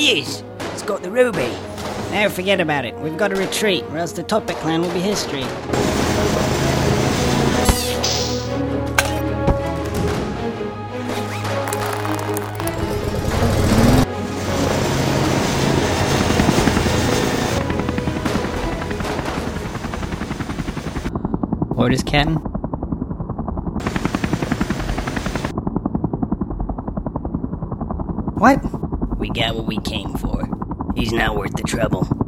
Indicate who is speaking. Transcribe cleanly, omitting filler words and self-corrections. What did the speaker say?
Speaker 1: is! It's got the ruby.
Speaker 2: Now forget about it. We've got to retreat, or else the Topic clan will be history. Orders, Captain? What?
Speaker 1: We got what we came for. He's not worth the trouble.